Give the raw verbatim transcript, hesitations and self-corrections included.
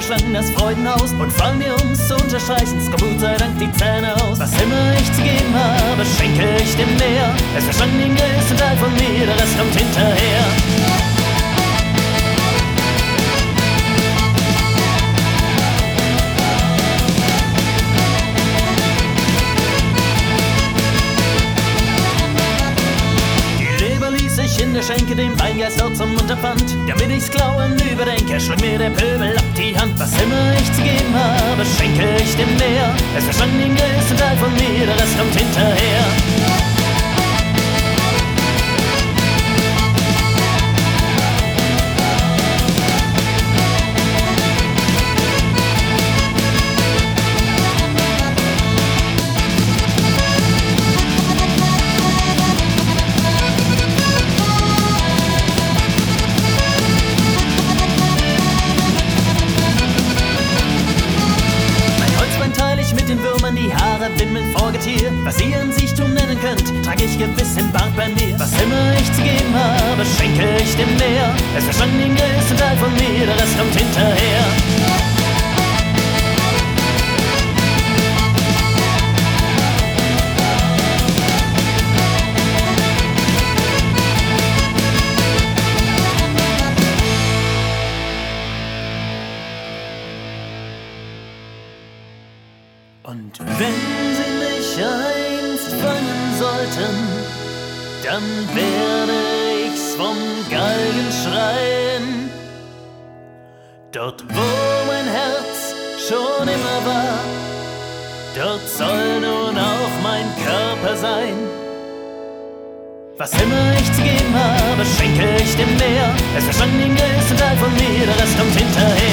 verschlang das Freudenhaus und fallen mir ums zu unterstreichen, Gott sei Dank die Zähne aus. Was immer ich zu geben habe, schenke ich dem Meer. Es verschlang den größten Teil von mir, der Rest kommt hinterher. In der Schenke dem Weingeist dort zum Unterpfand. Damit ich's klauen überdenke, schlägt mir der Pöbel ab die Hand. Was immer ich zu geben habe, schenke ich dem Meer. Es verschlang den größten Teil von mir, der Rest kommt hinterher. Mit den Würmern die Haare wimmeln vor Getier. Was ihr an Siechtum nennen könnt, trag ich gewiss im Bart bei mir. Was immer ich zu geben habe, schenke ich dem Meer. Es verschlang den größten Teil von mir, der Rest kommt hinterher. Und wenn sie mich einst fangen sollten, dann werde ich's vom Galgen schreien. Dort, wo mein Herz schon immer war, dort soll nun auch mein Körper sein. Was immer ich zu geben habe, schenke ich dem Meer. Es verschlang den größten Teil von mir, der Rest kommt hinterher.